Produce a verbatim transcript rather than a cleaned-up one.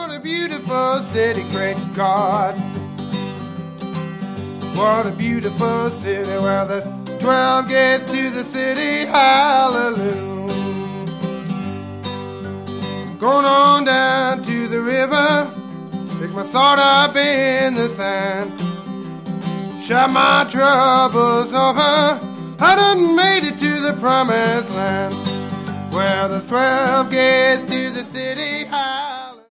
What a beautiful city, great God. What a beautiful city. Well, there's twelve gates to the city, hallelujah. Going on down to the river, pick my sword up in the sand, shout my troubles over. I done made it to the promised land. Well, there's twelve gates to the city high.